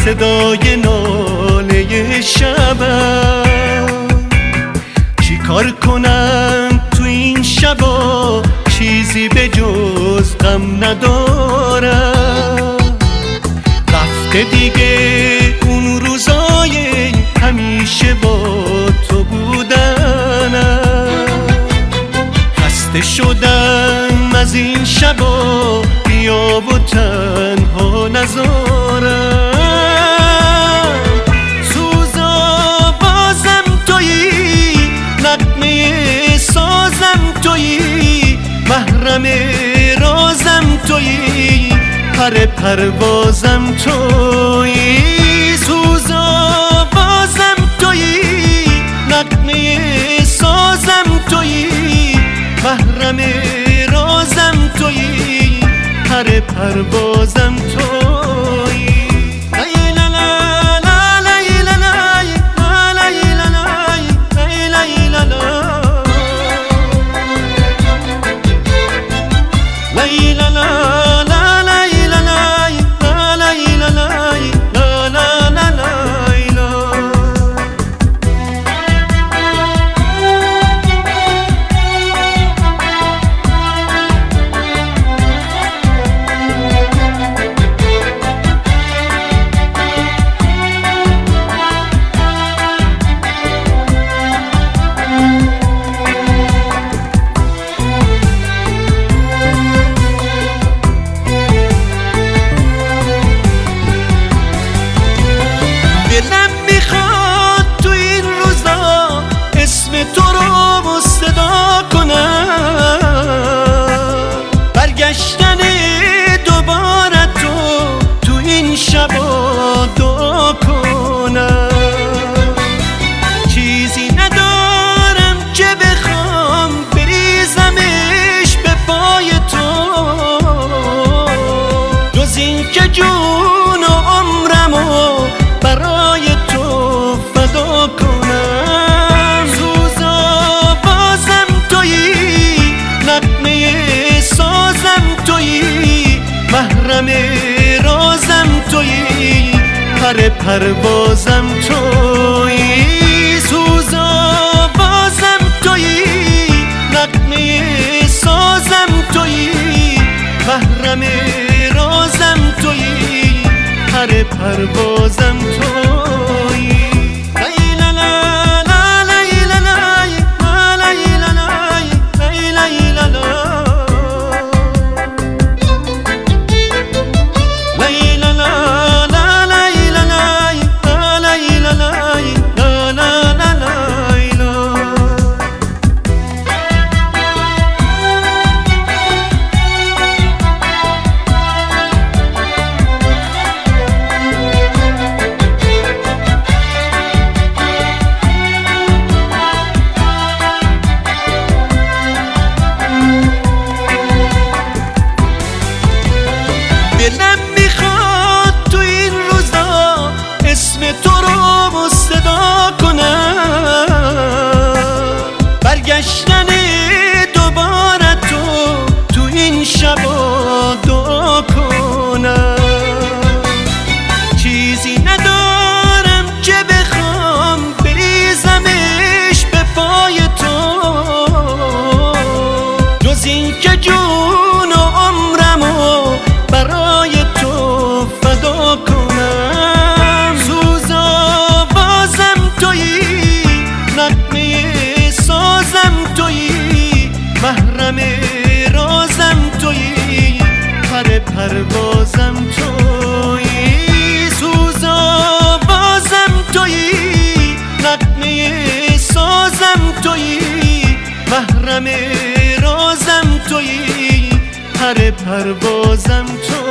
صدای ناله شبم. چی کار کنم تو این شبا، چیزی به جز غم ندارم. رفته دیگه اون روزای همیشه با تو بودنم. خسته شدم از این شبا، بیا و تنها نذارم. سوزا بازم تویی، نغمه سازم تویی، محرم رازم تویی، پر پروازم تویی. سوزا بازم تویی، نغمه سازم تویی، محرم رازم تویی، پر پروازم تویی. دلم میخواد تو این روزا اسم تو رو صدا کنم، برگشتن دوباره تو این شبا دعا کنم. چیزی ندارم که بخوام بریزمش به پای تو، جز این که جون و عمرمو برای تو فدا کنم. سوزا بازم تویی، نغمه سازم تویی، محرم رازم تویی، پر پروازم تویی. سوزا بازم تویی، نغمه سازم تویی، محرم رازم تویی، پر پروازم تویی. دلم میخواد تو این روزا اسم تو رو صدا کنم، برگشتن دوباره تو این شبا دعا کنم. چیزی ندارم که بخوام بریزمش به پای تو، جز این که جون و عمرمو برای تو فدا کنم. سوزا بازم تویی، نغمه سازم تویی، محرم رازم تویی، پر پروازم تویی. سوزا بازم تویی، نغمه سازم تویی، محرم رازم تویی، پر پروازم تویی.